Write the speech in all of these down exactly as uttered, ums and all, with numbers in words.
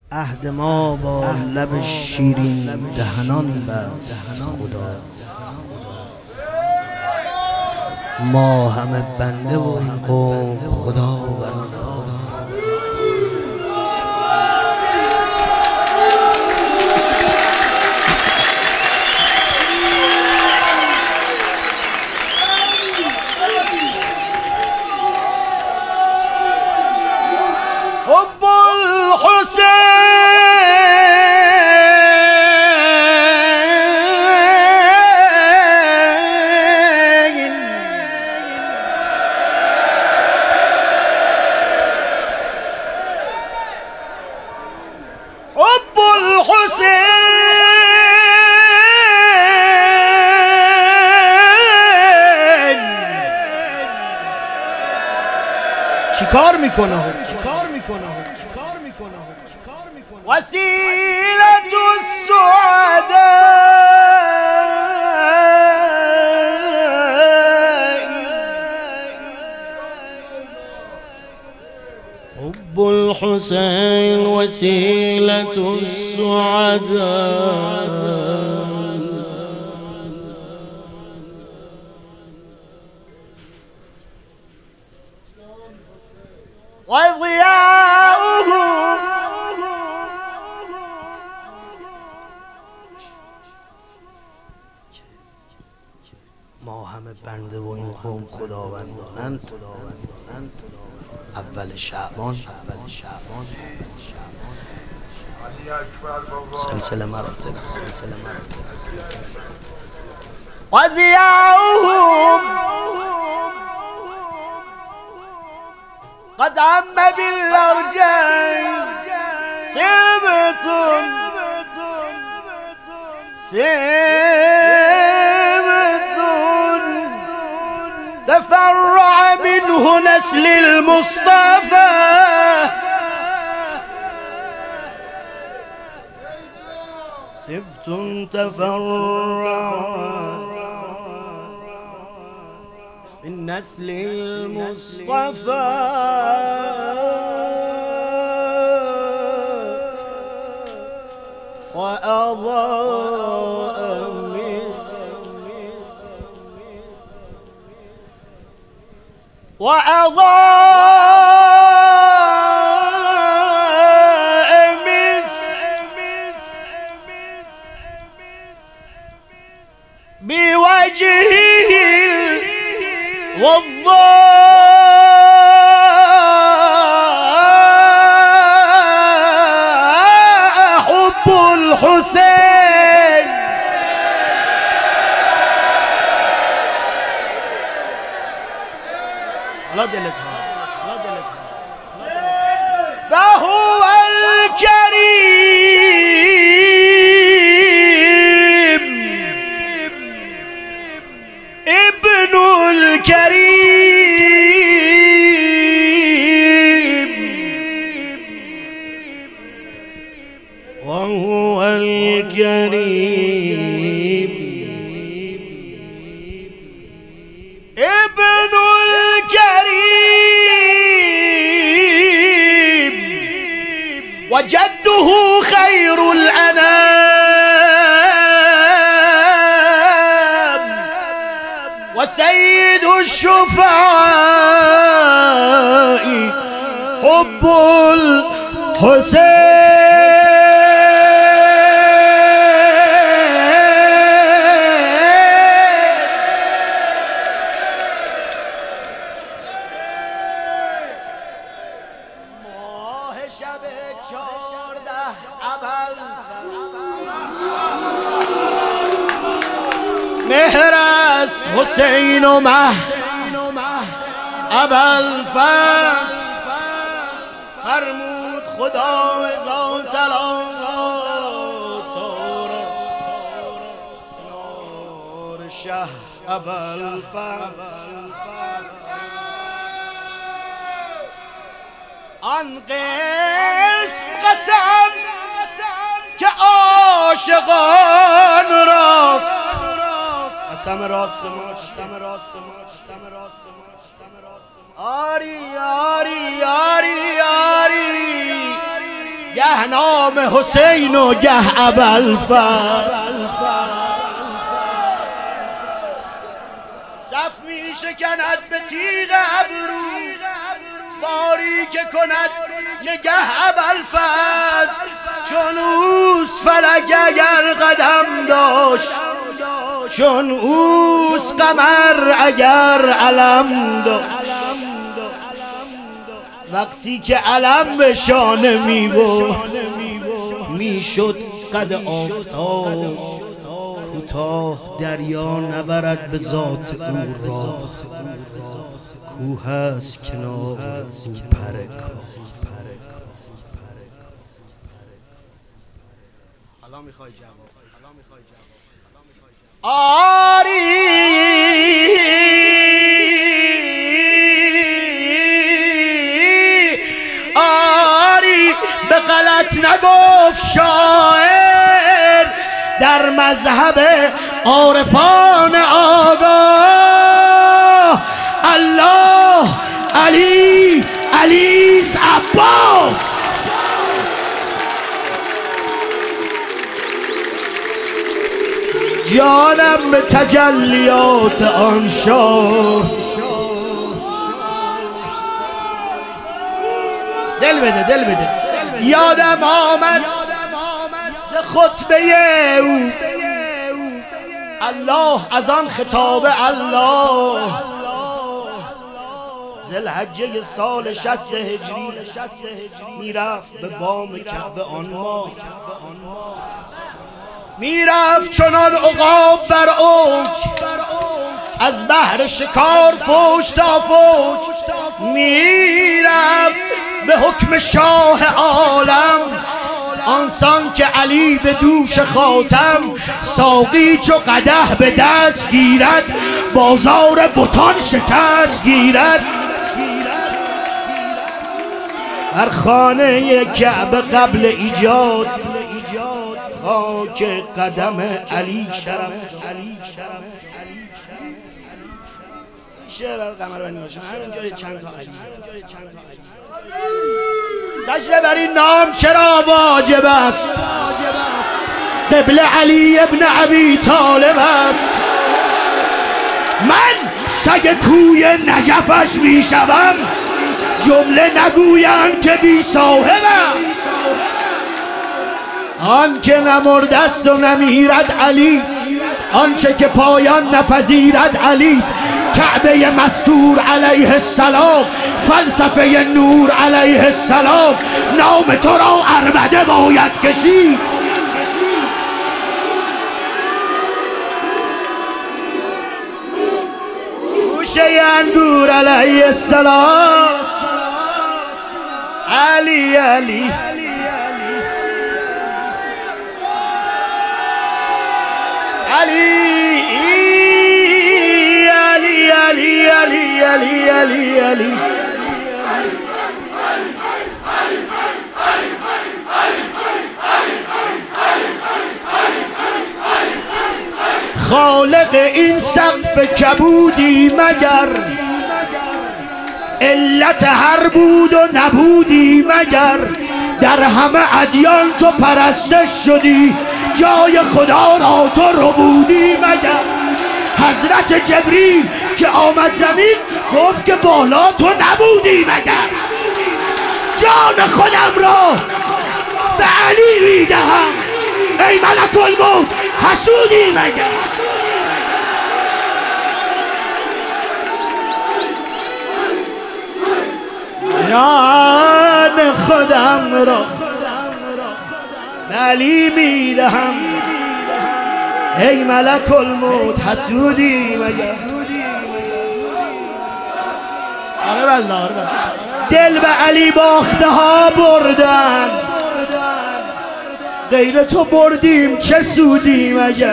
عهد ما با لب شیرین دهنان بست خدا. ما همه بنده و این قوم خداوند. حب الحسين حب الحسين چیکار میکنه؟ وسيلة السعداء حب الحسين وسيلة السعداء. وضياؤه ما همه بنده و این قوم خداوندانند. اول شعبان اول شعبان سلسله مراتب سلسله مراتب وضياؤهم قد عم بالأرجاء سبط سبط تفرع منه نسل المصطفى. سبت تفرع من نسل المصطفى وأضاء مسك وأضاء مسك بوجهه والضاء حب الحسين. لا دلتها لا دلتها فهو الكريم ابن الكريم وهو الكريم ابن الكريم وجده خير الأنام وسيد الشفعاء حب الحسين. شب چارده اول مهر است حسین و مه اول فرمود خدا ذات نار شه اول آن قسم قسم که عاشقان راست قسم راست ما قسم راست ما قسم راست ما قسم راست ما آری آری آری آری گه نام حسین و گه ابوالفضل. صف می شکند به تیغ ابرو، باری که کند نگه ابوالفضل. چون اوست فلک اگر قدم داشت، چون اوست قمر اگر علم داشت. وقتی که علم به شانه می بود می شد قد آفتاب کوتاه. دریا نبرد به ذات او راه، کوه است کنار او پر کاه. حالا میخوای جواب؟ آری آری به غلط نگفت شاعر، در مذهب عارفان آگاه. الله علی علیس عباس. جانم به تجلیات آن شاه. دل بده دل بده. یادم آمد ز خطبه او، الله از آن خطاب الله. ذوالحجه سال شصت هجری میرفت به بام کعبه آن ماه. میرفت چنان عقاب بر اوج، از بحر شکار فوج تا فوج. میرفت به حکم شاه عالم، آنسان که علی به دوش خاتم. ساقی چو قدح به دست گیرد، بازار بتان شکست گیرد. در خانه کعبه قبل ایجاد، خاک قدم علی شرف. شعر قمر بنی هاشم همین جای چند تا علی. سجده بر این نام چرا واجب است؟ قبل علی ابن ابی طالب است. من سگ کوی نجفش می شوم، جمله نگویند که بی صاحبم. آن که نمرده است و نمیرد علیست، آنچه که پایان نپذیرد علیست. کعبه مستور علیه السلام، فلسفه نور علیه السلام. نام تو را عربده باید کشید. گوشه انگور علیه السلام. علی علی علی علی علی علی علی علی علی. خالق این سقف کبودی مگر، علت هر بود و نبودی مگر. در همه ادیان تو پرستش شدی، جای خدا را تو ربودی مگر. حضرت جبریل که آمد زمین گفت که بالا تو نبودی مگر. جان خودم را به علی میدهم، ای ملک الموت حسودی مگر. جان خودم را به علی میدهم، ای ملک الموت حسودی مگر. آره والله آره والله. دل به علی باخته ها بردن، غیر تو بردیم چه سودی مگر.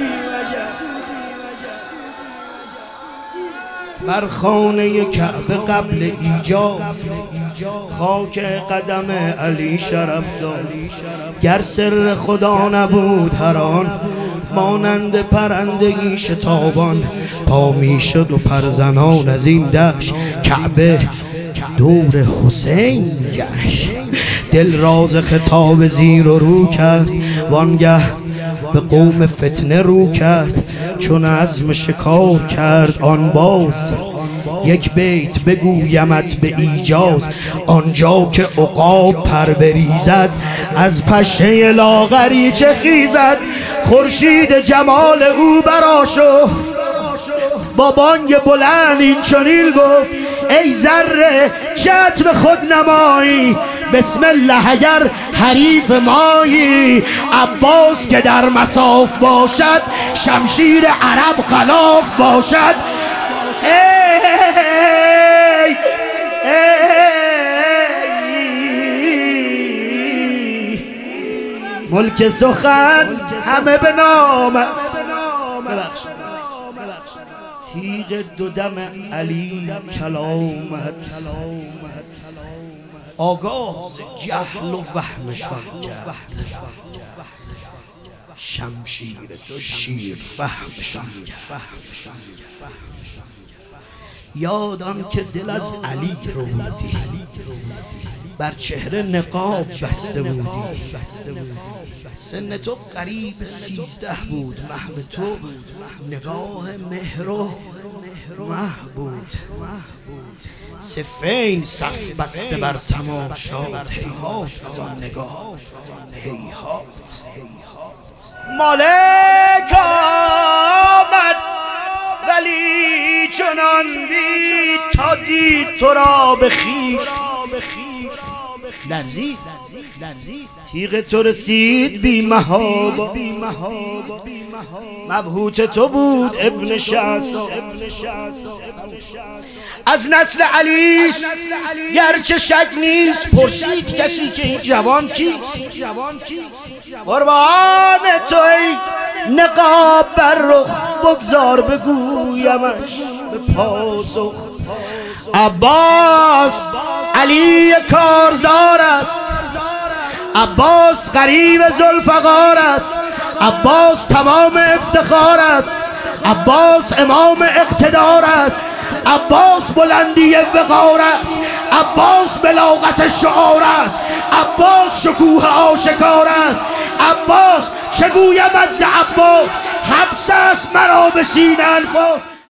بر خانه کعبه قبل ایجاد، خاک قدم علی شرف داد. گر سر خدا نبود هر آن، مانند پرندگی شتابان پا میشد و پرزنان از این دشت. کعبه دور حسین گشت، دل راز خطاب زیر و رو کرد، وانگه به قوم فتنه رو کرد. چون عزم شکار کرد آن باز، یک بیت بگویمت به ایجاز. آنجا که عقاب پر بریزد، از پشه لاغری چه خیزد. خورشید جمال او برآشفت، با بانگ بلند این چنین گفت: ای ذره چت به خود نمایی، بسم الله اگر حریف مایی. عباس که در مصاف باشد، شمشیر عرب غلاف باشد. ای ای ملک سخن همه به نام تیغ دو دم علی کلامت. آگاه ز جهل و وهمشان کرد، شمشیر تو شیر فهمشان کرد. یاد آن که دل از علی رو بودی، بر چهره نقاب بسته بودی. سن تو قریب سیزده بود، محو تو نگاه مهر و مه بود. صفین صف بسته بر تماشات، هیهات از آن نگاه هیهات. مالک آمد ولی چنان دید، تا دید تو را به خویش لرزید. تیغ تو رسید بی محابا، مبهوت تو بود ابن شعصا. از نسل علیش گرچه شک نیست، پرسید کسی که این جوان کیست. قربان تو ای نقاب بر رخ، بگذار بگویمش به پاسخ. عباس علی کارزار است، عباس قریب ذوالفقار است، عباس تمام افتخار است، عباس امام اقتدار است، عباس بلندی وقار است، عباس بلاغت شعار است، عباس شکوه آشکار است. عباس چه گویمت ز عباس، حبس است مرا به سینه انفاس.